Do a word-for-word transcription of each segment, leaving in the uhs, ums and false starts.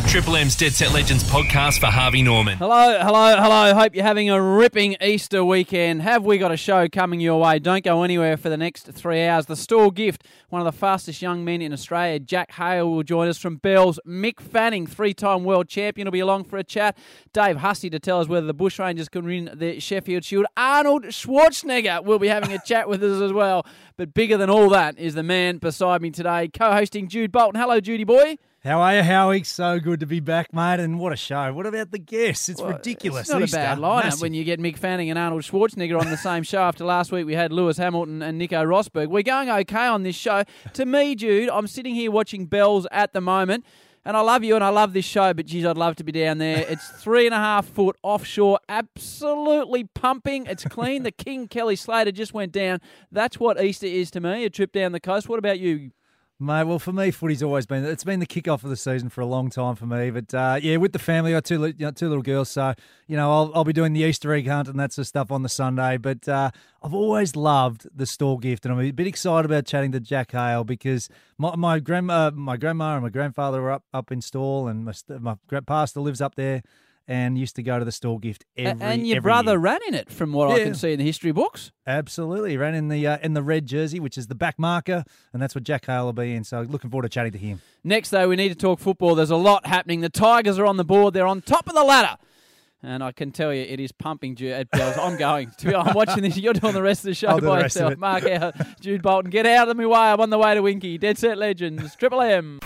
Triple M's Dead Set Legends podcast for Harvey Norman. Hello, hello, hello. Hope you're having a ripping Easter weekend. Have we got a show coming your way? Don't go anywhere for the next three hours. The store gift, one of the fastest young men in Australia, Jack Hale, will join us from Bells. Mick Fanning, three-time world champion, will be along for a chat. Dave Hussey to tell us whether the Bushrangers can win the Sheffield Shield. Arnold Schwarzenegger will be having a chat with us as well. But bigger than all that is the man beside me today, co-hosting Jude Bolton. Hello, Judy boy. How are you, Howie? So good to be back, mate. And what a show. What about the guests? It's well, ridiculous. It's not Easter. a bad lineup Massive. when you get Mick Fanning and Arnold Schwarzenegger on the same show. After last week, we had Lewis Hamilton and Nico Rosberg. We're going okay on this show. To me, Jude, I'm sitting here watching Bells at the moment. And I love you and I love this show, but geez, I'd love to be down there. It's three and a half foot offshore, absolutely pumping. It's clean. The King Kelly Slater just went down. That's what Easter is to me, a trip down the coast. What about you? Mate, well, for me, footy's always been, it's been the kick-off of the season for a long time for me. But, uh, yeah, with the family, I got two, you know, two little girls, so, you know, I'll, I'll be doing the Easter egg hunt and that sort of stuff on the Sunday. But uh, I've always loved the store gift, and I'm a bit excited about chatting to Jack Hale because my my grandma, my grandma and my grandfather were up, up in Stawell, and my, my pastor lives up there. And used to go to the store gift every And your every brother year. ran in it, from what yeah. I can see in the history books. Absolutely. He ran in the uh, in the red jersey, which is the back marker, and that's what Jack Hale will be in. So looking forward to chatting to him. Next, though, we need to talk football. There's a lot happening. The Tigers are on the board. They're on top of the ladder. And I can tell you, it is pumping at Bells. I'm going. I'm watching this. You're doing the rest of the show by yourself. Mark out. Jude Bolton, get out of my way. I'm on the way to Winky. Dead Set Legends. Triple M.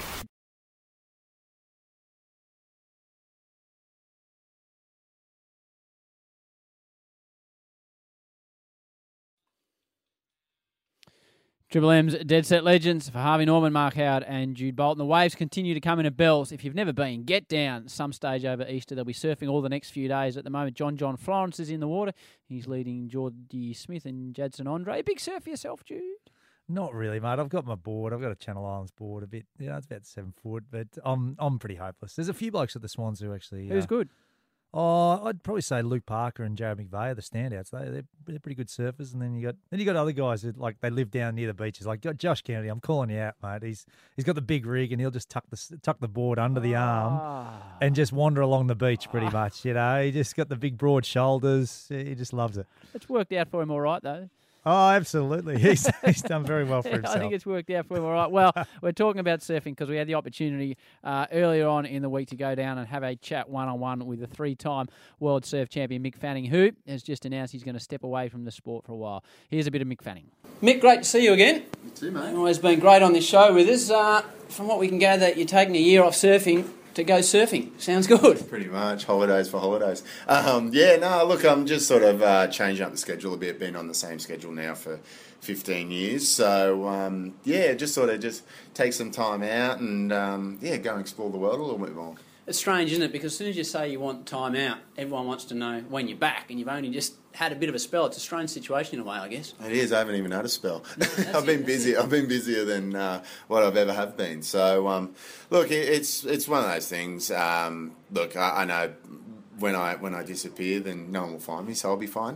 Triple M's Dead Set Legends for Harvey Norman, Mark Howard and Jude Bolton. The waves continue to come into Bells. If you've never been, get down some stage over Easter. They'll be surfing all the next few days. At the moment, John John Florence is in the water. He's leading Geordie Smith and Jadson Andre. Big surf for yourself, Jude? Not really, mate. I've got my board. I've got a Channel Islands board a bit. You know, it's about seven foot, but I'm I'm pretty hopeless. There's a few blokes at the Swans who actually... Who's uh, good? Oh, I'd probably say Luke Parker and Jared McVeigh are the standouts. They they're, they're pretty good surfers, and then you got then you got other guys who like they live down near the beaches. Like Josh Kennedy, I'm calling you out, mate. He's he's got the big rig, and he'll just tuck the tuck the board under the arm Ah. and just wander along the beach pretty much. You know, he just got the big broad shoulders. He just loves it. It's worked out for him all right, though. Oh, absolutely. He's he's done very well for himself. I think it's worked out for him all right. Well, we're talking about surfing because we had the opportunity uh, earlier on in the week to go down and have a chat one-on-one with a three-time world surf champion, Mick Fanning, who has just announced he's going to step away from the sport for a while. Here's a bit of Mick Fanning. Mick, great to see you again. You too, mate. Always been great on this show with us. Uh, from what we can gather, you're taking a year off surfing to go surfing. Sounds good. Pretty much. Holidays for holidays. Um, yeah, no, look, I'm just sort of uh, changing up the schedule a bit. Been on the same schedule now for fifteen years. So, um, yeah, just sort of just take some time out and, um, yeah, go and explore the world a little bit more. It's strange, isn't it? Because as soon as you say you want time out, everyone wants to know when you're back, and you've only just had a bit of a spell. It's a strange situation in a way, I guess. It is. I haven't even had a spell. No, I've been it, busy. it. I've been busier than uh, what I've ever have been. So, um, look, it, it's it's one of those things. Um, look, I, I know when I when I disappear, then no one will find me, so I'll be fine.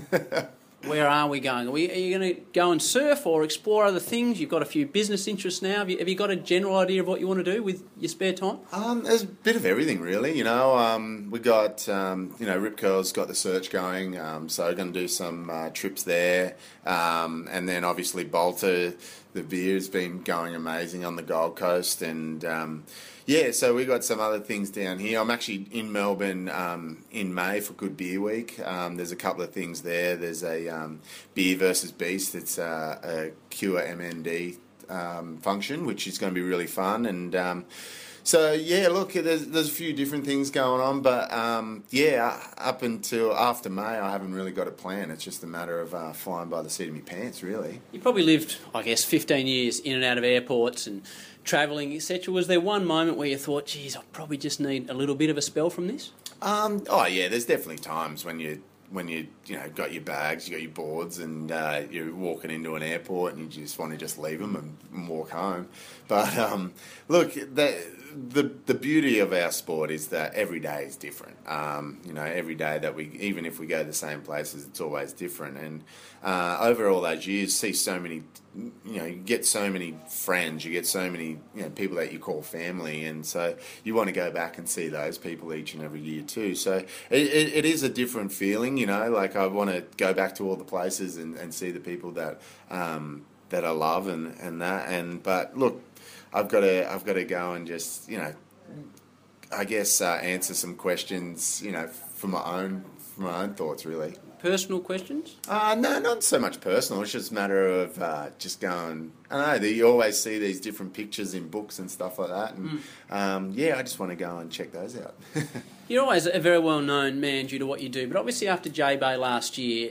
Where are we going? Are, we, are you going to go and surf or explore other things? You've got a few business interests now. Have you, have you got a general idea of what you want to do with your spare time? Um, there's a bit of everything, really. You know, um, we got, um, you know, Rip Curl's got the search going, um, so we're going to do some uh, trips there. Um, and then, obviously, Bolter, the beer's been going amazing on the Gold Coast. And, um, yeah, so we got some other things down here. I'm actually in Melbourne um, in May for Good Beer Week. Um, there's a couple of things there. There's a um, Beer versus Beast. It's uh, a Cure M N D um, function, which is going to be really fun. And um, so, yeah, look, there's, there's a few different things going on. But, um, yeah, up until after May, I haven't really got a plan. It's just a matter of uh, flying by the seat of my pants, really. You probably lived, I guess, fifteen years in and out of airports and travelling, et cetera. Was there one moment where you thought, geez, I probably just need a little bit of a spell from this? Um, oh, yeah, there's definitely times when you when you you know got your bags, you got your boards, and uh, you're walking into an airport and you just want to just leave them and, and walk home. But um, look, that, the the beauty of our sport is that every day is different. Um, you know, every day that we, even if we go to the same places, it's always different. And uh, over all those years, see so many, you know, you get so many friends, you get so many, you know, people that you call family, and so you want to go back and see those people each and every year too. So it, it, it is a different feeling, you know. Like I want to go back to all the places and, and see the people that um, that I love and, and that. And but look. I've got to, I've got to go and just, you know, I guess uh, answer some questions, you know, from my own, from my own thoughts, really. Personal questions? Uh, no, not so much personal. It's just a matter of uh, just going. I know you always see these different pictures in books and stuff like that, and mm. um, yeah, I just want to go and check those out. You're always a very well-known man due to what you do, but obviously after J-Bay last year,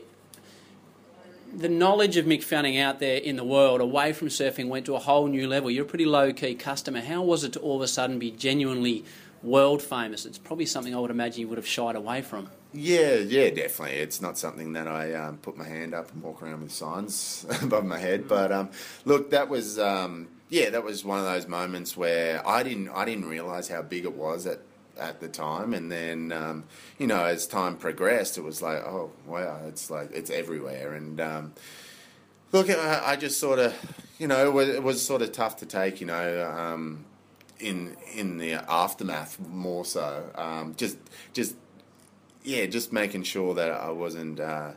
the knowledge of Mick Fanning out there in the world, away from surfing, went to a whole new level. You're a pretty low-key customer. How was it to all of a sudden be genuinely world famous? It's probably something I would imagine you would have shied away from. Yeah, yeah, definitely. It's not something that I um, put my hand up and walk around with signs above my head. But um, look, that was um, yeah, that was one of those moments where I didn't I didn't realise how big it was at. at the time, and then um, you know, as time progressed, it was like, oh wow, it's like it's everywhere. And um, look, I, I just sort of, you know, it was, it was sort of tough to take, you know, um, in in the aftermath more so. Um, just just yeah, just making sure that I wasn't, uh,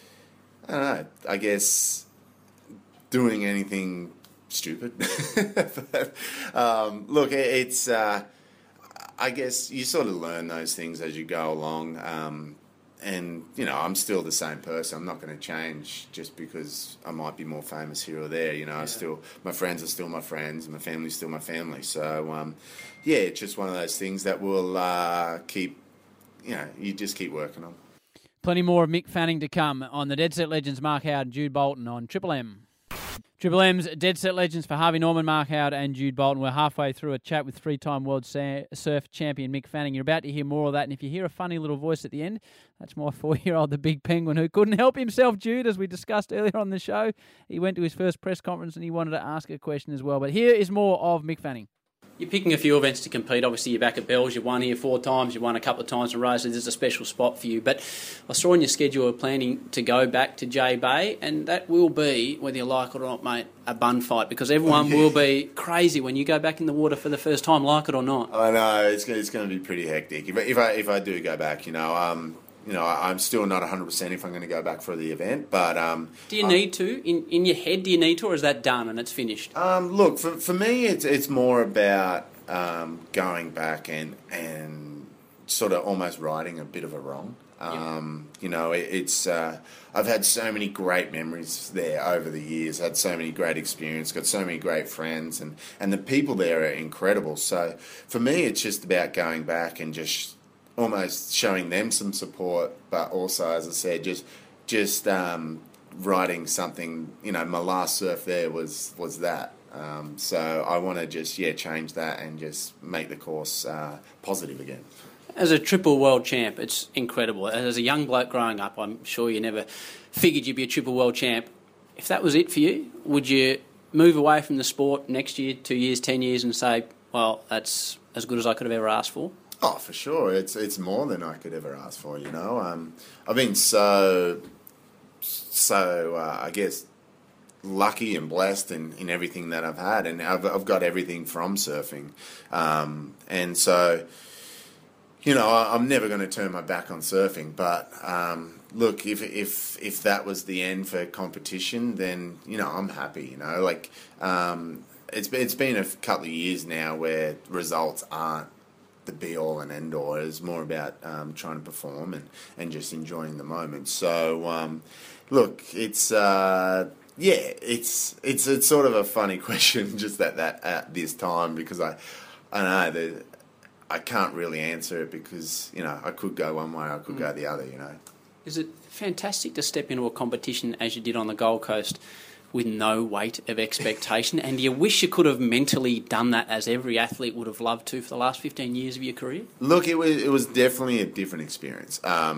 I don't know, I guess doing anything stupid. but, um, look, it, it's. Uh, I guess you sort of learn those things as you go along, um, and you know, I'm still the same person. I'm not going to change just because I might be more famous here or there. You know, yeah. I still, my friends are still my friends, and my family's still my family. So, um, yeah, it's just one of those things that will uh, keep, you know, you just keep working on. Plenty more of Mick Fanning to come on the Dead Set Legends, Mark Howard and Jude Bolton on Triple M. Triple M's Dead Set Legends for Harvey Norman, Mark Howard and Jude Bolton. We're halfway through a chat with three-time world surf champion Mick Fanning. You're about to hear more of that, and if you hear a funny little voice at the end, that's my four-year-old, the big penguin, who couldn't help himself, Jude, as we discussed earlier on the show. He went to his first press conference and he wanted to ask a question as well. But here is more of Mick Fanning. You're picking a few events to compete. Obviously, you're back at Bells. You've won here four times. You've won a couple of times in a row, so there's a special spot for you. But I saw in your schedule you're planning to go back to J-Bay, and that will be, whether you like it or not, mate, a bun fight, because everyone will be crazy when you go back in the water for the first time, like it or not. I know, it's, it's going to be pretty hectic. If I, if I, if I do go back, you know... Um, You know, I'm still not one hundred percent if I'm going to go back for the event, but... Um, do you need to? In in your head, do you need to, or is that done and it's finished? Um, look, for for me, it's it's more about um, going back and and sort of almost righting a bit of a wrong. Um, yep. You know, it, it's... Uh, I've had so many great memories there over the years, had so many great experiences, got so many great friends, and, and the people there are incredible. So for me, it's just about going back and just... almost showing them some support, but also, as I said, just just um, writing something. You know, my last surf there was was that. Um, so I want to just yeah change that and just make the course uh, positive again. As a triple world champ, it's incredible. As a young bloke growing up, I'm sure you never figured you'd be a triple world champ. If that was it for you, would you move away from the sport next year, two years, ten years, and say, well, that's as good as I could have ever asked for? Oh, for sure. It's it's more than I could ever ask for, you know. Um, I've been so, so uh, I guess, lucky and blessed in, in everything that I've had. And I've, I've got everything from surfing. Um, and so, you know, I, I'm never going to turn my back on surfing. But, um, look, if, if, if that was the end for competition, then, you know, I'm happy, you know. Like, um, it's, it's been a couple of years now where results aren't the be-all and end-all. It's more about um, trying to perform and, and just enjoying the moment. So, um, look, it's uh, yeah, it's it's it's sort of a funny question just at that at this time, because I I know that I can't really answer it, because you know I could go one way, I could mm. go the other. You know, is it fantastic to step into a competition as you did on the Gold Coast with no weight of expectation? And do you wish you could have mentally done that, as every athlete would have loved to, for the last fifteen years of your career? Look, it was it was definitely a different experience. Um,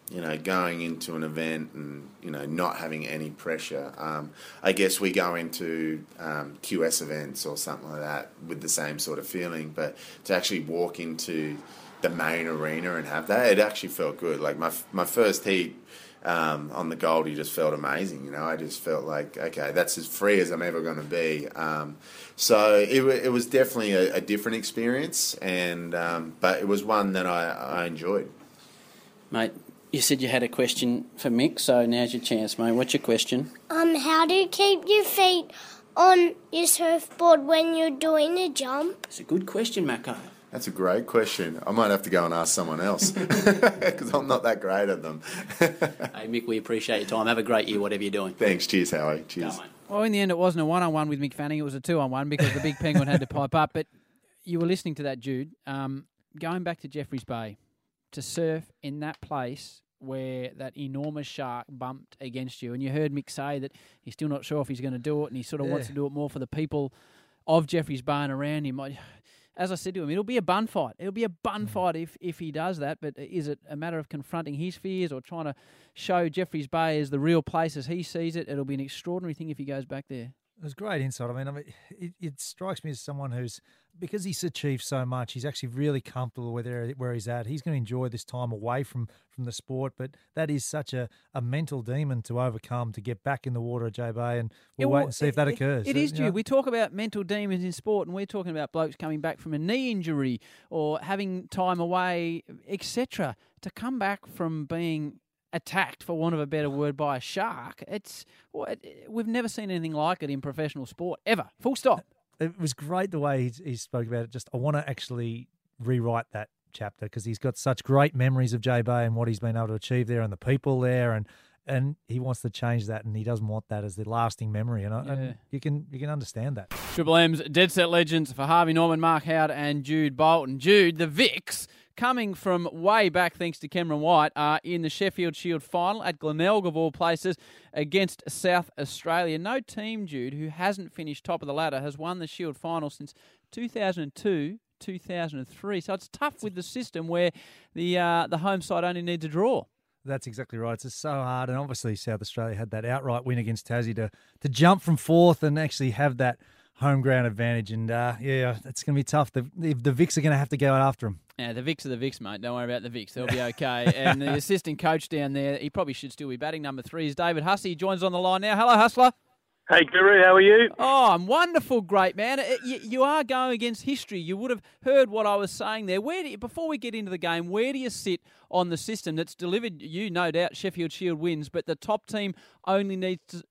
you know, going into an event and, you know, not having any pressure. Um, I guess we go into um, Q S events or something like that with the same sort of feeling, but to actually walk into the main arena and have that, it actually felt good. Like my my first heat um, on the Goldie just felt amazing, you know. I just felt like, okay, that's as free as I'm ever going to be. Um, so it, it was definitely a, a different experience, and um, but it was one that I, I enjoyed. Mate, you said you had a question for Mick, so now's your chance, mate. What's your question? Um, how do you keep your feet on your surfboard when you're doing a jump? It's a good question, Mako. That's a great question. I might have to go and ask someone else because I'm not that great at them. Hey, Mick, we appreciate your time. Have a great year, whatever you're doing. Thanks. Cheers, Howie. Cheers. Go, mate. Well, in the end, it wasn't a one-on-one with Mick Fanning. It was a two-on-one because the big penguin had to pipe up. But you were listening to that, Jude. Um, going back to Jeffreys Bay, to surf in that place where that enormous shark bumped against you, and you heard Mick say that he's still not sure if he's going to do it, and he sort of Yeah. wants to do it more for the people of Jeffreys Bay and around him. I, As I said to him, it'll be a bun fight. It'll be a bun fight if, if he does that. But is it a matter of confronting his fears or trying to show Jeffreys Bay as the real place as he sees it? It'll be an extraordinary thing if he goes back there. It was great insight. I mean, I mean, it, it strikes me as someone who's, because he's achieved so much, he's actually really comfortable with where, where he's at. He's going to enjoy this time away from, from the sport, but that is such a, a mental demon to overcome to get back in the water at J Bay, and we'll Yeah, well, wait and see if that it- occurs. It is, You Jude. know? We talk about mental demons in sport, and we're talking about blokes coming back from a knee injury or having time away, et cetera. To come back from being attacked, for want of a better word, by a shark, it's well, it, we've never seen anything like it in professional sport, ever. Full stop. It was great the way he, he spoke about it. Just, I want to actually rewrite that chapter because he's got such great memories of J Bay and what he's been able to achieve there and the people there, and and he wants to change that, and he doesn't want that as the lasting memory. And, I Yeah. and you can you can understand that. Triple M's Dead Set Legends for Harvey Norman, Mark Howard and Jude Bolton. Jude, the Vicks, coming from way back thanks to Cameron White, are in the Sheffield Shield final at Glenelg of all places against South Australia. No team, Jude, who hasn't finished top of the ladder has won the Shield final since two thousand two, two thousand three. So it's tough with the system where the uh, the home side only needs a draw. That's exactly right. It's just so hard, and obviously South Australia had that outright win against Tassie to to jump from fourth and actually have that home ground advantage. And uh, yeah, it's going to be tough. The the, the Vicks are going to have to go after them. Yeah, the Vicks are the Vicks, mate. Don't worry about the Vicks. They'll be okay. And the assistant coach down there, he probably should still be batting number three, is David Hussey. He joins on the line now. Hello, Hustler. Hey, Guru, how are you? Oh, I'm wonderful, great man. It- You, you are going against history. You would have heard what I was saying there. Where do you, before we get into the game, where do you sit on the system that's delivered you, no doubt, Sheffield Shield wins, but the top team only needs to,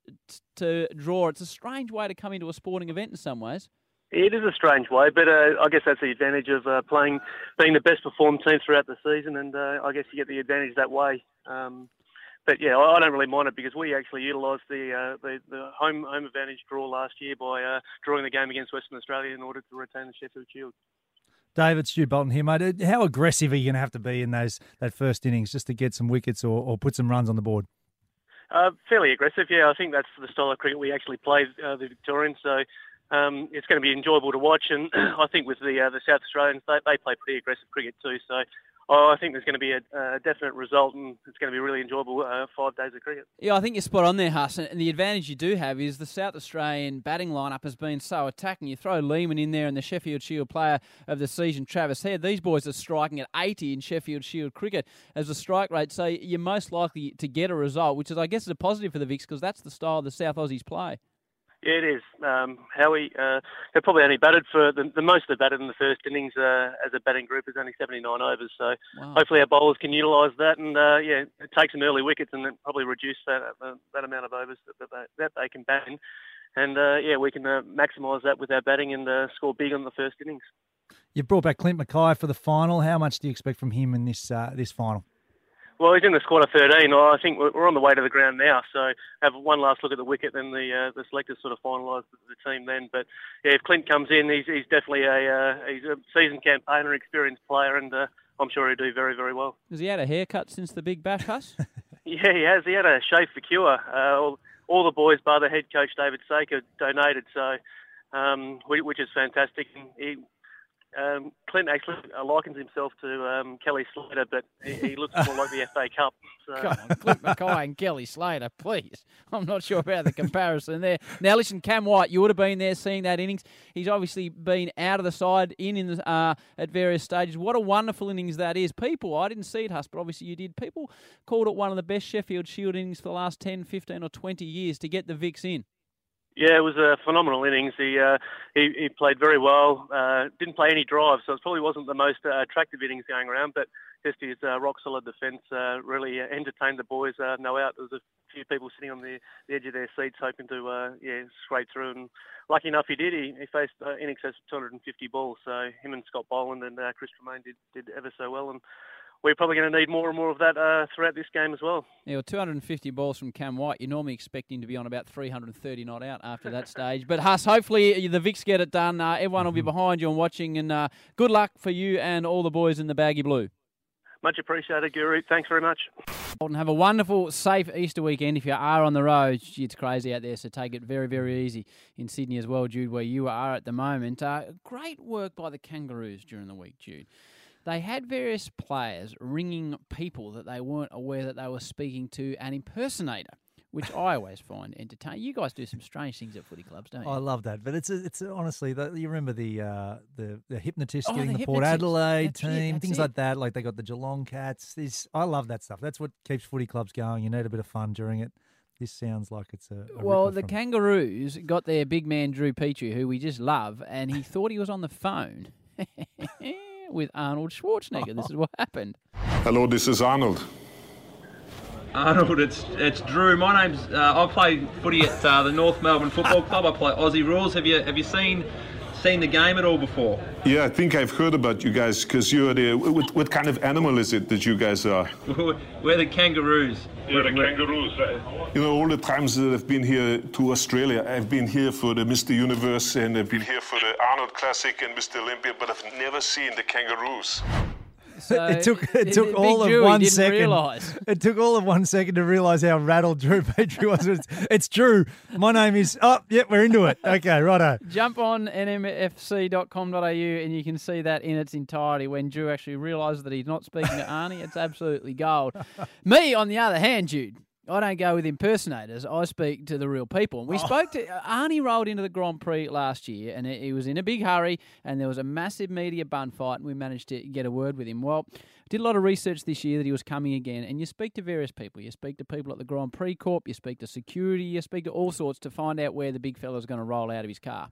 to draw? It's a strange way to come into a sporting event in some ways. It is a strange way, but uh, I guess that's the advantage of uh, playing, being the best performed team throughout the season, and uh, I guess you get the advantage that way. Um, but yeah, I I don't really mind it because we actually utilised the, uh, the the home home advantage draw last year by uh, drawing the game against Western Australia in order to retain the Sheffield Shield. David, Stu Bolton here, mate. How aggressive are you going to have to be in those that first innings just to get some wickets or, or put some runs on the board? Uh, fairly aggressive, yeah. I think that's the style of cricket we actually play, uh, the Victorians. So um, it's going to be enjoyable to watch. And I think with the uh, the South Australians, they, they play pretty aggressive cricket too. So oh, I think there's going to be a, a definite result, and it's going to be really enjoyable uh, five days of cricket. Yeah, I think you're spot on there, Huss. And the advantage you do have is the South Australian batting lineup has been so attacking. You throw Lehman in there and the Sheffield Shield player of the season, Travis Head. These boys are striking at eighty in Sheffield Shield cricket as a strike rate. So you're most likely to get a result, which is, I guess, is a positive for the Vicks because that's the style the South Aussies play. Yeah, it is. Um, Howie, uh, they've probably only batted for the, the most they've batted in the first innings uh, as a batting group is only seventy-nine overs. So Wow. hopefully our bowlers can utilise that and uh, yeah, take some early wickets and then probably reduce that uh, that amount of overs that, that, they, that they can bat in. And uh, yeah, we can uh, maximise that with our batting and uh, score big on the first innings. You brought back Clint Mackay for the final. How much do you expect from him in this uh, this final? Well, he's in the squad of thirteen. I think we're on the way to the ground now. So have one last look at the wicket, then the uh, the selectors sort of finalise the team then. But yeah, if Clint comes in, he's he's definitely a uh, he's a seasoned campaigner, experienced player, and uh, I'm sure he'll do very very well. Has he had a haircut since the big bash, Huss? Yeah, he has. He had a shave for cure. Uh, all, all the boys, bar the head coach David Saker, donated. So, um, which is fantastic. And he Um, Clint actually uh, likens himself to um, Kelly Slater, but he, he looks more like the F A Cup. So. Come on, Clint Mackay and Kelly Slater, please. I'm not sure about the comparison there. Now, listen, Cam White, you would have been there seeing that innings. He's obviously been out of the side, in, in the, uh, at various stages. What a wonderful innings that is. People, I didn't see it, Huss, but obviously you did. People called it one of the best Sheffield Shield innings for the last ten, fifteen or twenty years to get the Vicks in. Yeah, it was a phenomenal innings. He uh, he, he played very well. Uh, didn't play any drives, so it probably wasn't the most uh, attractive innings going around. But just his uh, rock solid defence uh, really entertained the boys. Uh, no out, there was a few people sitting on the, the edge of their seats hoping to uh, yeah scrape through. And lucky enough, he did. He, he faced uh, in excess of two hundred fifty balls. So him and Scott Boland and uh, Chris Tremaine did did ever so well. And we're probably going to need more and more of that uh, throughout this game as well. Yeah, well, two hundred fifty balls from Cam White. You're normally expecting to be on about three hundred thirty not out after that stage. But, Huss, hopefully the Vicks get it done. Uh, everyone will be behind you and watching. And uh, good luck for you and all the boys in the baggy blue. Much appreciated, Guru. Thanks very much. And have a wonderful, safe Easter weekend. If you are on the road, it's crazy out there, so take it very, very easy in Sydney as well, Jude, where you are at the moment. Uh, great work by the Kangaroos during the week, Jude. They had various players ringing people that they weren't aware that they were speaking to an impersonator, which I always find entertaining. You guys do some strange things at footy clubs, don't you? I love that, but it's a, it's a, honestly, the, you remember the uh, the the hypnotist Oh, getting the the, Port hypnotist. Adelaide That's it, team, that's things it. like that. Like they got the Geelong Cats. This, I love that stuff. That's what keeps footy clubs going. You need a bit of fun during it. This sounds like it's a, a Well, ripper the from- Kangaroos got their big man Drew Petrie, who we just love, and he thought he was on the phone with Arnold Schwarzenegger. This is what happened. Hello, this is Arnold. Arnold, it's it's Drew. My name's uh, I play footy at uh, the North Melbourne Football Club. I play Aussie rules. Have you have you seen seen the game at all before? Yeah, I think I've heard about you guys because you're the. What, what kind of animal is it that you guys are? We're the Kangaroos. You're the Kangaroos, right? You know, all the times that I've been here to Australia, I've been here for the Mister Universe and I've been here for the Arnold Classic and Mister Olympia, but I've never seen the Kangaroos. So it took it took Big all of Drew, he one didn't second. realise. It took all of one second to realise how rattled Drew Petrie was. It's, it's Drew. My name is. Oh, yep, we're into it. Okay, righto. Jump on n m f c dot com dot a u and you can see that in its entirety when Drew actually realises that he's not speaking to Arnie. It's absolutely gold. Me, on the other hand, Jude, I don't go with impersonators. I speak to the real people. And we oh. spoke to Arnie rolled into the Grand Prix last year, and he was in a big hurry, and there was a massive media bun fight, and we managed to get a word with him. Well, did a lot of research this year that he was coming again, and you speak to various people. You speak to people at the Grand Prix Corp, you speak to security, you speak to all sorts to find out where the big fella's going to roll out of his car.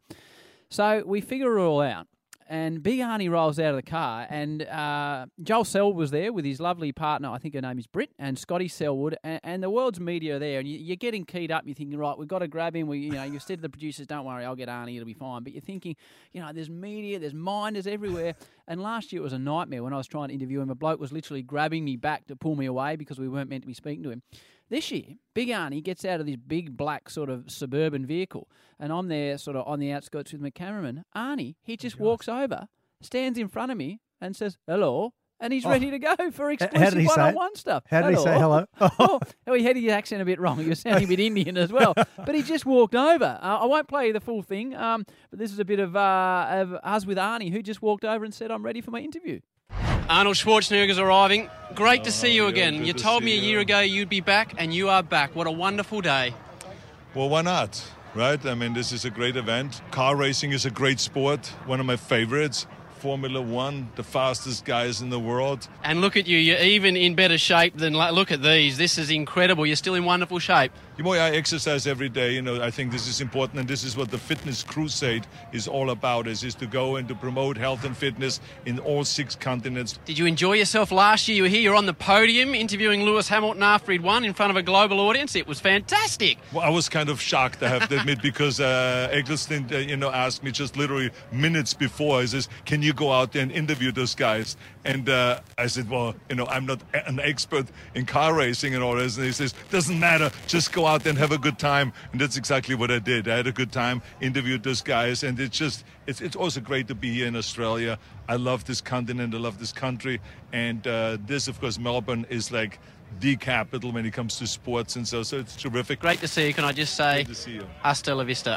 So we figure it all out. And Big Arnie rolls out of the car, and uh, Joel Selwood was there with his lovely partner, I think her name is Britt, and Scotty Selwood, and, and the world's media are there, and you, you're getting keyed up. You're thinking, right, we've got to grab him. We, you know, you said to the producers, don't worry, I'll get Arnie, it'll be fine. But you're thinking, you know, there's media, there's minders everywhere. And last year it was a nightmare when I was trying to interview him. A bloke was literally grabbing me back to pull me away because we weren't meant to be speaking to him. This year, Big Arnie gets out of this big black sort of suburban vehicle, and I'm there sort of on the outskirts with my cameraman. Arnie, he just walks over, stands in front of me and says, hello, and he's Oh. ready to go for How did exclusive he say it? one-on-one stuff. How did he say hello? Oh, oh, he had his accent a bit wrong. He was sounding a bit Indian as well. But he just walked over. Uh, I won't play you the full thing, um, but this is a bit of, uh, of us with Arnie, who just walked over and said, I'm ready for my interview. Arnold Schwarzenegger's arriving. Great to see you yeah, again. good You to told see me a year you. ago you'd be back, and you are back. What a wonderful day. Well, why not? Right? I mean, this is a great event. Car racing is a great sport, one of my favorites. Formula One, the fastest guys in the world. And look at you. You're even in better shape than... Look at these. This is incredible. You're still in wonderful shape. You know, I exercise every day. You know, I think this is important, and this is what the Fitness Crusade is all about, is, is to go and to promote health and fitness in all six continents. Did you enjoy yourself last year? You were here. You're on the podium interviewing Lewis Hamilton after he'd won in front of a global audience. It was fantastic. Well, I was kind of shocked, I have to admit, because uh, Eggleston, uh, you know, asked me just literally minutes before. He says, "Can you go out there and interview those guys?" And uh, I said, "Well, you know, I'm not an expert in car racing and all this." And he says, "Doesn't matter. Just go out there and have a good time." And that's exactly what I did. I had a good time, interviewed those guys, and it's just, it's it's also great to be here in Australia. I love this continent. I love this country, and uh, this, of course, Melbourne is like the capital when it comes to sports, and so so it's terrific. Great to see you. Can I just say, Great to see you. hasta la vista, Arnie.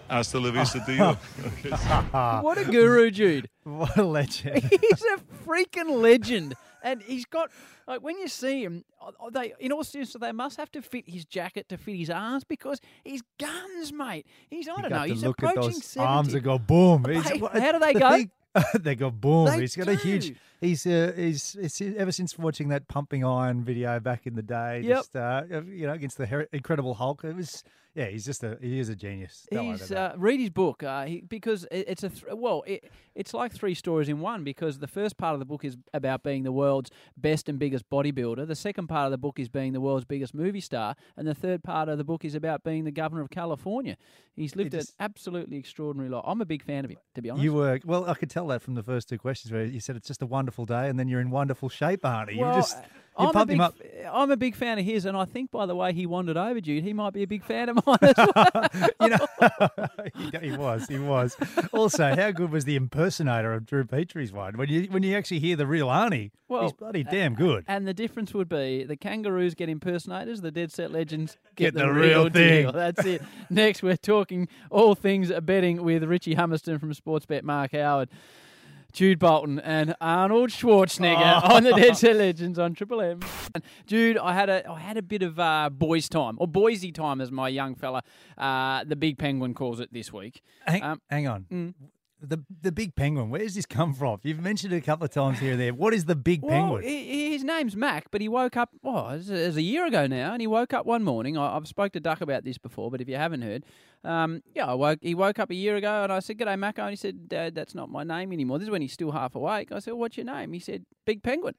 hasta la vista to you. Okay. What a guru, Jude. What a legend. He's a freaking legend. And he's got, like, when you see him, they, in all seriousness, they must have to fit his jacket to fit his arms because he's guns, mate. He's, I You don't got know, to he's look at approaching those seventy. arms that go boom. He's- Mate, what- how do they the go? thing- they go boom. They He's got a huge. do. He's uh, he's, he's ever since watching that pumping iron video back in the day. Yep. Just uh, you know, against the Her- Incredible Hulk. It was yeah. He's just a he is a genius. Don't worry He's about uh, read his book uh, he, because it, it's a th- well, it, it's like three stories in one because the first part of the book is about being the world's best and biggest bodybuilder. The second part of the book is being the world's biggest movie star, and the third part of the book is about being the governor of California. He's lived just- an absolutely extraordinary life. I'm a big fan of him, to be honest. You were well. I could tell that from the first two questions where you said it's just a wonderful day, and then you're in wonderful shape, Arnie. Well, you just you I'm a, pumped big, him up. I'm a big fan of his, and I think by the way he wandered over, Jude, he might be a big fan of mine as well. You know, he, he was, he was. Also, how good was the impersonator of Drew Petrie's one? When you when you actually hear the real Arnie, Well, he's bloody damn good. And the difference would be the Kangaroos get impersonators, the Dead Set Legends get, Get the real deal. thing. That's it. Next, we're talking all things betting with Richie Hummerston from Sportsbet, Mark Howard, Jude Bolton, and Arnold Schwarzenegger Oh. on the Dead Set Legends on Triple M. Jude, I had a I had a bit of uh, boys' time, or Boise time, as my young fella, uh, the Big Penguin calls it this week. Hang, Um, hang on. mm. The the big penguin. Where does this come from? You've mentioned it a couple of times here and there. What is the big Well, penguin? he- his name's Mac, but he woke up, oh, it was, it was a year ago now, and he woke up one morning. I, I've spoke to Duck about this before, but if you haven't heard, um, yeah, I woke, he woke up a year ago, and I said, "G'day, Macco," and he said, "Dad, that's not my name anymore." This is when he's still half awake. I said, "What's your name?" He said, "Big Penguin."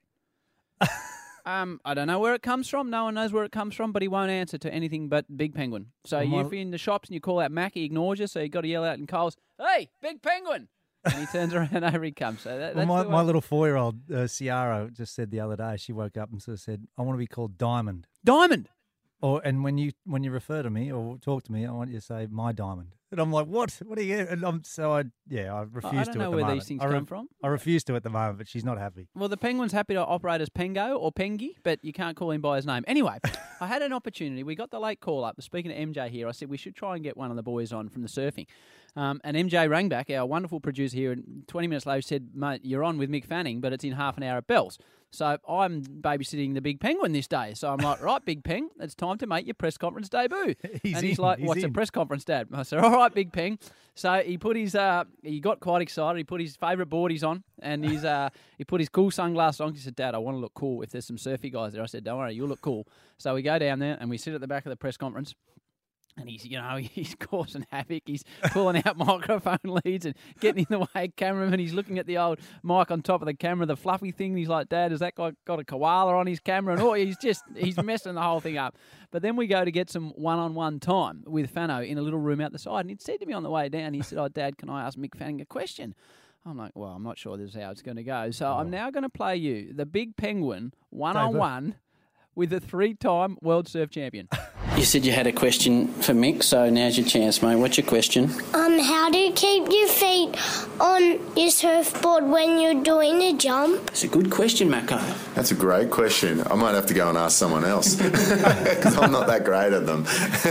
Um, I don't know where it comes from. No one knows where it comes from, but he won't answer to anything but Big Penguin. So Well, my- if you're in the shops and you call out Mac, he ignores you, so you got to yell out in Coles, "Hey, Big Penguin!" And he turns around, over he comes. So that, Well, that's my, the my way- little four-year-old uh, Ciara just said the other day. She woke up and sort of said, "I want to be called Diamond." Diamond. Or and when you when you refer to me or talk to me, I want you to say my diamond. And I'm like, what? What are you? And I'm so I yeah, I refuse I to. don't know at the where moment. these things I come from. I refuse to at the moment, but she's not happy. Well, the Penguin's happy to operate as Pengo or Pengy, but you can't call him by his name. Anyway, I had an opportunity. We got the late call up. Speaking to M J here, I said we should try and get one of the boys on from the surfing. Um, and M J rang back, our wonderful producer here, and twenty minutes later said, "Mate, you're on with Mick Fanning, but it's in half an hour at Bells." So I'm babysitting the Big Penguin this day. So I'm like, right, Big Peng, it's time to make your press conference debut. He's and he's in, like, he's what's a in. press conference, Dad? I said, all right, Big Peng. So he put his, uh, he got quite excited. He put his favourite boardies on, and he's, uh, he put his cool sunglasses on. He said, "Dad, I want to look cool if there's some surfy guys there." I said, "Don't worry, you'll look cool." So we go down there and we sit at the back of the press conference. And he's, you know, he's causing havoc. He's pulling out microphone leads and getting in the way of cameraman. He's looking at the old mic on top of the camera, the fluffy thing. And he's like, "Dad, has that guy got a koala on his camera?" And oh, he's just, he's messing the whole thing up. But then we go to get some one-on-one time with Fano in a little room out the side. And he said to me on the way down, he said, "Oh, Dad, can I ask Mick Fanning a question?" I'm like, well, I'm not sure this is how it's going to go. So I'm now going to play you the Big Penguin one-on-one with the three-time World Surf Champion. You said you had a question for Mick, so now's your chance, mate. What's your question? Um, how do you keep your feet on your surfboard when you're doing a jump? It's a good question, Macco. That's a great question. I might have to go and ask someone else because I'm not that great at them.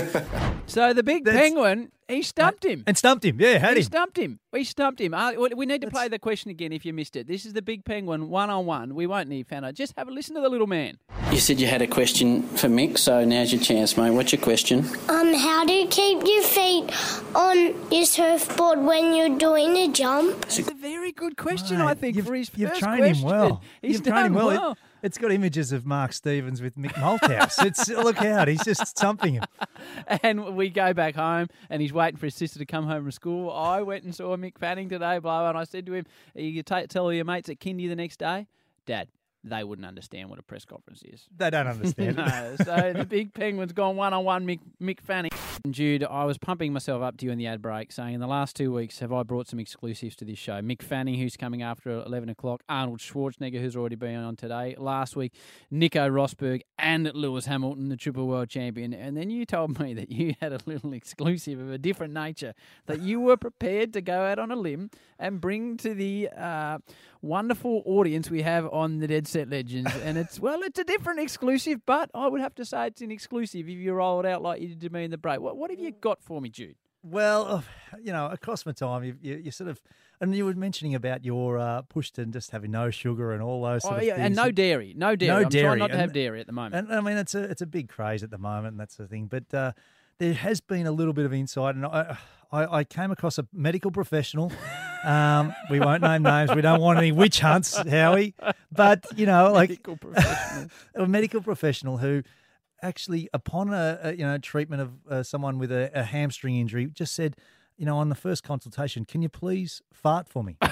So the Big That's- Penguin, he stumped him. And stumped him. Yeah, had He him. stumped him. We stumped him. Uh, we need to play the question again if you missed it. This is the Big Penguin one-on-one. We won't need Fano. Just have a listen to the little man. You said you had a question for Mick, so now's your chance, mate. What's your question? Um, how do you keep your feet on your surfboard when you're doing a jump? It's a very good question, Mate, I think, you've, for his you've first trained question. him well. He's you've trained him done well. well. It, it's got images of Mark Stevens with Mick Malthouse. It's look out, he's just stumping him. And we go back home, and he's waiting for his sister to come home from school. I went and saw Mick Fanning today, blah, blah, and I said to him, "You ta- tell all your mates at kindy the next day, Dad, they wouldn't understand what a press conference is." They don't understand. No, so the Big Penguin's gone one-on-one Mick, Mick Fanning. Jude, I was pumping myself up to you in the ad break, saying in the last two weeks have I brought some exclusives to this show. Mick Fanning, who's coming after eleven o'clock, Arnold Schwarzenegger, who's already been on today. Last week, Nico Rosberg and Lewis Hamilton, the triple world champion. And then you told me that you had a little exclusive of a different nature, that you were prepared to go out on a limb and bring to the uh, wonderful audience we have on the Dead Set Legends. And it's, well, it's a different exclusive, but I would have to say it's an exclusive if you roll it out like you did to me in the break. What, what have you got for me, Jude? Well, you know, across my time, you, you, you sort of, and you were mentioning about your uh, push to just having no sugar and all those sort Oh, of yeah, things. and no dairy. No dairy. No I'm dairy. trying not to And- have dairy at the moment. And I mean, it's a it's a big craze at the moment, and that's the thing. But uh, there has been a little bit of insight, and I I, I came across a medical professional. Um, we won't name names. We don't want any witch hunts, Howie. But you know, like Medical professional. a medical professional who actually, upon a, a you know treatment of uh, someone with a, a hamstring injury, just said, you know, on the first consultation, can you please fart for me?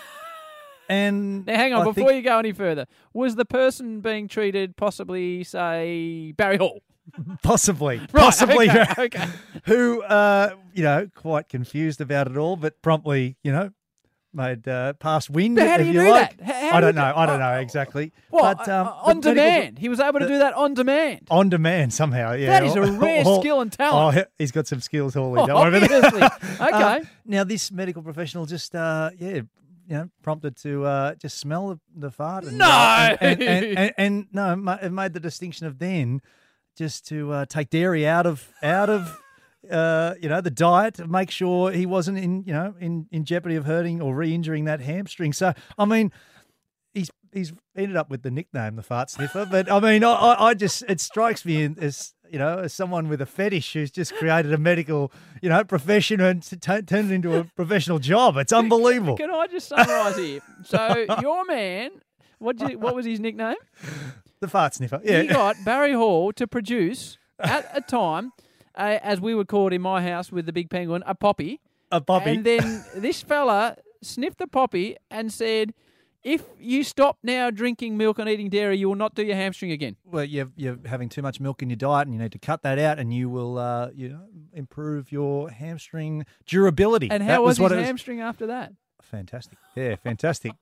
And Now, hang on, I before think- you go any further, was the person being treated possibly, say, Barry Hall? Possibly, possibly, okay, okay. who, uh, you know, quite confused about it all, but promptly, you know, made uh, past wind. But how do if you you do like. that? How- how I do don't you know. do- I don't know oh, exactly. What, but um, uh, on the medical- demand? He was able to the- do that on demand. on demand somehow. Yeah, That is a rare Or- skill and talent. Oh, he's got some skills, Hawley. Oh, Don't worry about obviously. that. Okay. Um, now, this medical professional just, uh, yeah, you know, prompted to uh, just smell the, the fart. And, No! uh, and, and, and, and, and no, ma- it made the distinction of then just to uh, take dairy out of out of. Uh, you know, the diet to make sure he wasn't in, you know, in, in jeopardy of hurting or re-injuring that hamstring. So, I mean, he's he's ended up with the nickname, the fart sniffer. But I mean, I, I I just it strikes me as you know, as someone with a fetish who's just created a medical, you know, profession and t- t- turned it into a professional job. It's unbelievable. Can I just summarise here? So your man, what you, what was his nickname? The fart sniffer. Yeah. He got Barry Hall to produce at a time, uh, as we would call it in my house with the big penguin, a poppy. A poppy. And then this fella sniffed the poppy and said, if you stop now drinking milk and eating dairy, you will not do your hamstring again. Well, you're, you're having too much milk in your diet, and you need to cut that out, and you will, uh, you know, improve your hamstring durability. And That how was, what his it was. hamstring after that? Fantastic. Yeah, fantastic.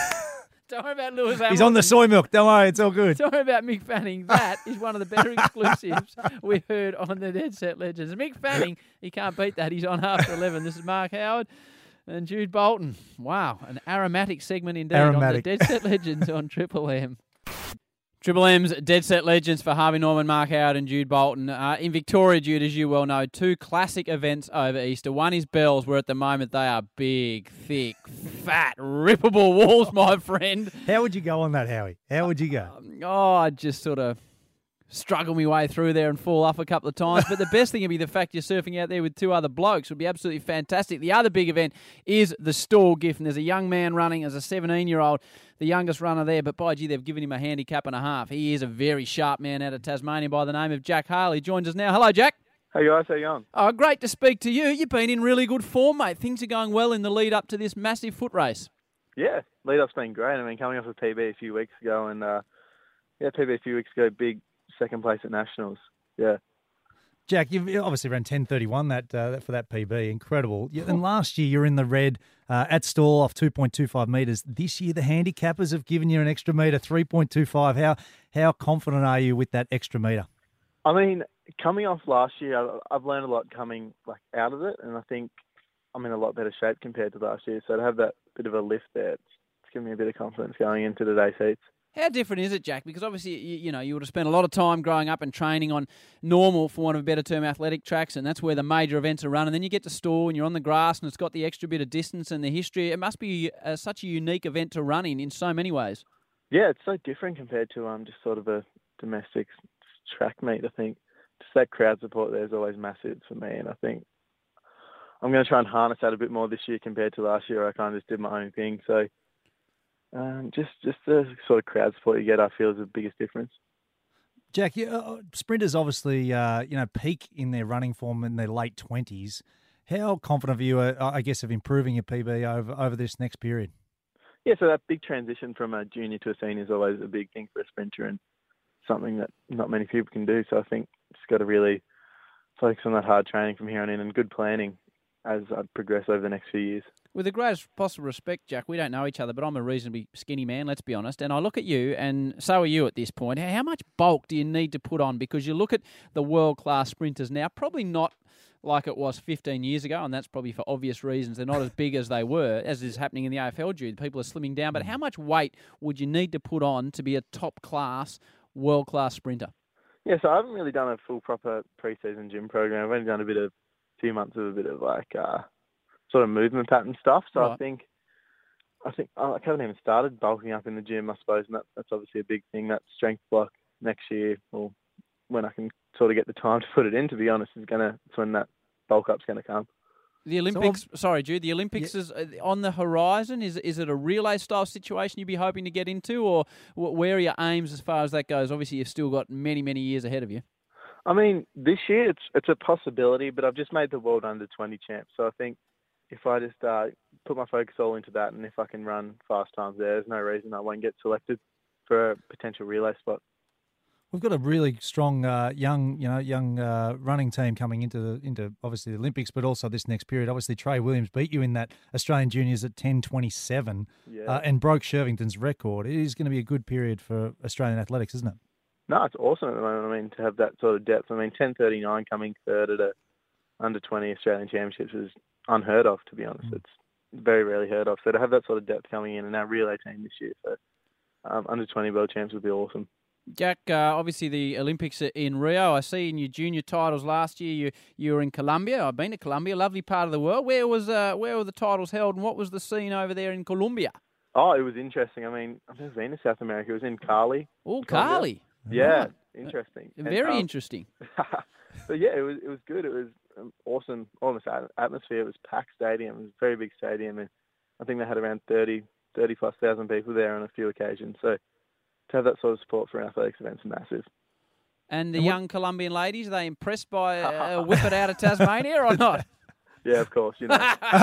Don't worry about Lewis Hamilton. He's on the soy milk. Don't worry, it's all good. Don't worry about Mick Fanning. That is one of the better exclusives we heard on the Dead Set Legends. Mick Fanning, he can't beat that. He's on after eleven. This is Mark Howard and Jude Bolton. Wow, an aromatic segment indeed Aromatic. on the Dead Set Legends on Triple M. Triple M's Dead Set Legends for Harvey Norman, Mark Howard and Jude Bolton. Uh, in Victoria, Jude, as you well know, two classic events over Easter. One is Bells, where at the moment they are big, thick, fat, rippable walls, my friend. How would you go on that, Howie? How would you go? Oh, I just sort of struggle my way through there and fall off a couple of times. But the best thing would be the fact you're surfing out there with two other blokes would be absolutely fantastic. The other big event is the stall gift, and there's a young man running as a seventeen-year-old, the youngest runner there. But by gee, they've given him a handicap and a half. He is a very sharp man out of Tasmania by the name of Jack Harley. Joins us now. Hello, Jack. Hey guys, how you going? Oh, great to speak to you. You've been in really good form, mate. Things are going well in the lead up to this massive foot race. Yeah, lead up's been great. I mean, coming off a P B a few weeks ago, and uh, yeah, P B a few weeks ago, big second place at Nationals. Yeah. Jack, you've obviously ran ten thirty-one that uh, for that P B. Incredible. You- And last year you're in the red uh, at stall off two point two five metres. This year the handicappers have given you an extra metre, three point two five. How how confident are you with that extra metre? I mean, coming off last year, I- I've learned a lot coming like out of it, and I think I'm in a lot better shape compared to last year. So to have that bit of a lift there, it's, it's given me a bit of confidence going into today's heats. How different is it, Jack? Because obviously, you, you know, you would have spent a lot of time growing up and training on normal, for want of a better term, athletic tracks, and that's where the major events are run. And then you get to stall and you're on the grass and it's got the extra bit of distance and the history. It must be uh, such a unique event to run in in so many ways. Yeah, it's so different compared to um just sort of a domestic track meet. I think just that crowd support there is always massive for me, and I think I'm going to try and harness that a bit more this year compared to last year. I kind of just did my own thing. So um, just just the sort of crowd support you get, I feel, is the biggest difference. Jack, you, uh, sprinters obviously uh, you know peak in their running form in their late twenties. How confident are you, uh, I guess, of improving your P B over over this next period? Yeah, so that big transition from a junior to a senior is always a big thing for a sprinter and something that not many people can do. So I think just got to really focus on that hard training from here on in and good planning as I progress over the next few years. With the greatest possible respect, Jack, we don't know each other, but I'm a reasonably skinny man, let's be honest. And I look at you, and so are you at this point. How much bulk do you need to put on? Because you look at the world-class sprinters now, probably not like it was fifteen years ago, and that's probably for obvious reasons. They're not as big as they were, as is happening in the A F L, Jude. People are slimming down. But how much weight would you need to put on to be a top-class, world-class sprinter? Yeah, so I haven't really done a full proper pre-season gym program. I've only done a bit of few months of a bit of like uh, sort of movement pattern stuff. So Right. I think I think I haven't even started bulking up in the gym, I suppose, and that, that's obviously a big thing. That strength block next year, or when I can sort of get the time to put it in, to be honest, is gonna it's when that bulk up's gonna come. The Olympics, sorry, Jude, the Olympics is uh, on the horizon. Is is it a relay style situation you'd be hoping to get into, or wh- where are your aims as far as that goes? Obviously, you've still got many, many years ahead of you. I mean, this year it's it's a possibility, but I've just made the world under twenty champ, so I think if I just uh, put my focus all into that, and if I can run fast times there, there's no reason I won't get selected for a potential relay spot. We've got a really strong uh, young, you know, young uh, running team coming into the, into obviously the Olympics, but also this next period. Obviously, Trey Williams beat you in that Australian Juniors at ten twenty-seven, Yeah. uh, and broke Shervington's record. It is going to be a good period for Australian athletics, isn't it? No, it's awesome at the moment. I mean, to have that sort of depth. I mean, ten thirty-nine coming third at a under twenty Australian Championships is unheard of, to be honest. Mm. It's very rarely heard of. So to have that sort of depth coming in, and our relay team this year for um, under twenty world champs would be awesome. Jack, uh, obviously the Olympics are in Rio. I see in your junior titles last year you you were in Colombia. I've been to Colombia, lovely part of the world. Where was uh, where were the titles held, and what was the scene over there in Colombia? Oh, it was interesting. I mean, I've never been to South America. It was in Cali. Oh, Cali. Yeah, Right. interesting. Very and, um, interesting. So yeah, it was it was good. It was um, awesome, almost atmosphere. It was packed stadium. It was a very big stadium, and I think they had around thirty, thirty plus thousand people there on a few occasions. So to have that sort of support for an athletics event is massive. And the and young Colombian ladies, are they impressed by a whip it out of Tasmania or not? Yeah, of course. You know.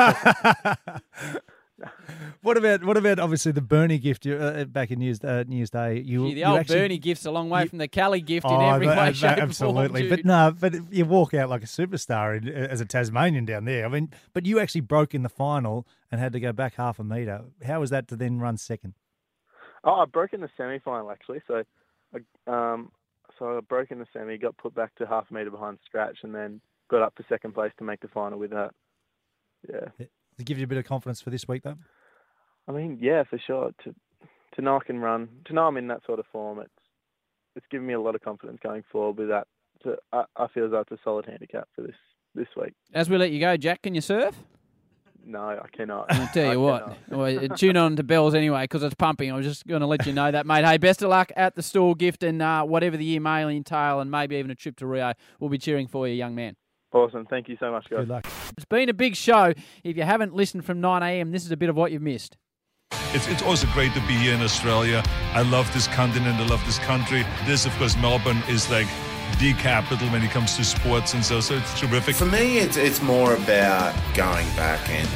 What about what about obviously the Bernie gift you, uh, back in New Year's, uh, New Year's Day? You, Gee, the you old actually, Bernie gift's a long way you, from the Cali gift in oh, every but, way, uh, shape, absolutely. and form. But no, but you walk out like a superstar in, as a Tasmanian down there. I mean, but you actually broke in the final and had to go back half a metre. How was that to then run second? Oh, I broke in the semi-final actually. So, I, um, so I broke in the semi, got put back to half a metre behind scratch, and then got up to second place to make the final with that. Yeah. Does it give you a bit of confidence for this week, though? I mean, yeah, for sure. To to know I can run, to know I'm in that sort of form, it's it's given me a lot of confidence going forward with that. So I, I feel as though it's a solid handicap for this, this week. As we let you go, Jack, can you surf? No, I cannot. I'll tell you I what. Well, tune on to Bells anyway because it's pumping. I was just going to let you know that, mate. Hey, best of luck at the stall gift and uh, whatever the year may entail, and maybe even a trip to Rio. We'll be cheering for you, young man. Awesome. Thank you so much, guys. Good luck. It's been a big show. If you haven't listened from nine a.m., this is a bit of what you've missed. It's, it's also great to be here in Australia. I love this continent. I love this country. This, of course, Melbourne is like the capital when it comes to sports and so, so it's terrific. For me, it's it's more about going back and,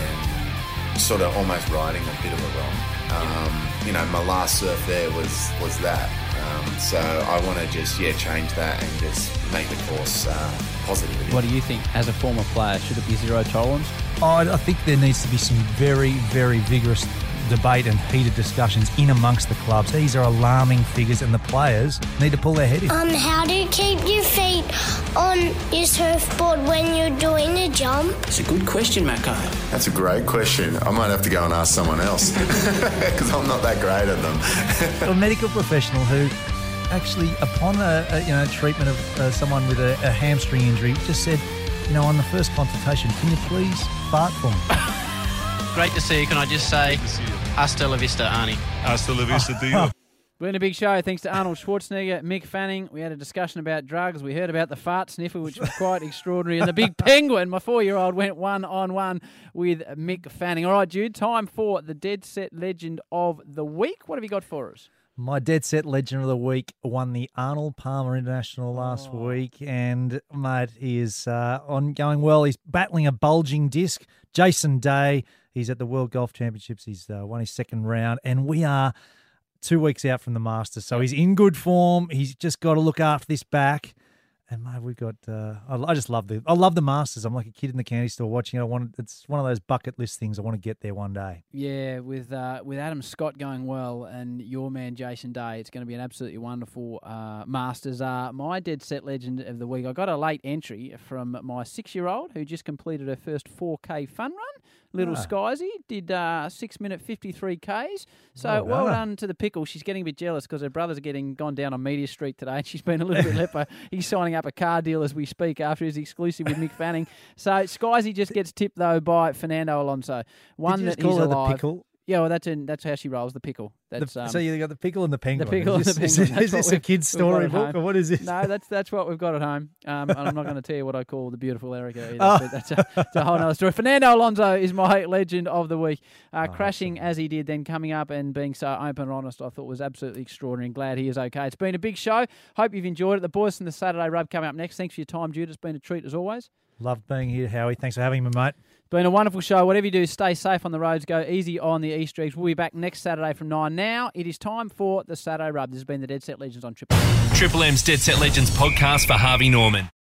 and sort of almost righting a bit of a wrong. Um, you know, my last surf there was, was that. Um, so I want to just, yeah, change that and just make the course uh, positive again. What do you think as a former player? Should it be zero tolerance? Oh, I think there needs to be some very, very vigorous debate and heated discussions in amongst the clubs. These are alarming figures, and the players need to pull their head in. Um, how do you keep your feet on your surfboard when you're doing a jump? It's a good question, Mako. That's a great question. I might have to go and ask someone else because I'm not that great at them. A medical professional who actually, upon a, a you know treatment of uh, someone with a, a hamstring injury, just said, you know, on the first consultation, can you please fart for me? Great to see you. Can I just say, hasta la vista, Arnie. Hasta la vista to you. Been a big show. Thanks to Arnold Schwarzenegger, Mick Fanning. We had a discussion about drugs. We heard about the fart sniffer, which was quite extraordinary. And the big penguin, my four-year-old, went one-on-one with Mick Fanning. All right, Jude, time for the Dead Set Legend of the Week. What have you got for us? My Dead Set Legend of the Week won the Arnold Palmer International last oh. week, and, mate, he is uh, on going well. He's battling a bulging disc. Jason Day, he's at the World Golf Championships. He's uh, won his second round, and we are two weeks out from the Masters, so he's in good form. He's just got to look after this back. And mate, we've got. Uh, I, I just love the. I love the Masters. I'm like a kid in the candy store watching it. I want. It's one of those bucket list things. I want to get there one day. Yeah, with uh, with Adam Scott going well and your man Jason Day, it's going to be an absolutely wonderful uh, Masters. Uh, my Dead Set Legend of the Week. I got a late entry from my six-year-old who just completed her first four K fun run. Little Ah. Skiesy did uh, six minute fifty-three Ks. So Well well, done. done to the pickle. She's getting a bit jealous because her brothers are getting gone down on Media Street today, and she's been a little bit leper. He's signing up a car deal as we speak after his exclusive with Mick Fanning. So Skiesy just gets tipped though by Fernando Alonso. One Did you that just call he's her the alive. pickle? Yeah, well, that's in, that's how she rolls, the pickle. The- That's um, so you got the pickle and the penguin. the pickle Is and the this, penguin. Is, is this a kid's storybook or what is this? No, that's that's what we've got at home. Um, and I'm not going to tell you what I call the beautiful Erica either. Oh. But that's a, that's a whole other story. Fernando Alonso is my legend of the week. Uh, crashing as he did, then coming up and being so open and honest, I thought was absolutely extraordinary. And glad he is okay. It's been a big show. Hope you've enjoyed it. The boys from the Saturday Rub coming up next. Thanks for your time, Jude. It's been a treat as always. Loved being here, Howie. Thanks for having me, mate. Been a wonderful show. Whatever you do, stay safe on the roads. Go easy on the Easter eggs. We'll be back next Saturday from nine. Now it is time for the Saturday Rub. This has been the Dead Set Legends on Triple M. Triple M's Dead Set Legends podcast for Harvey Norman.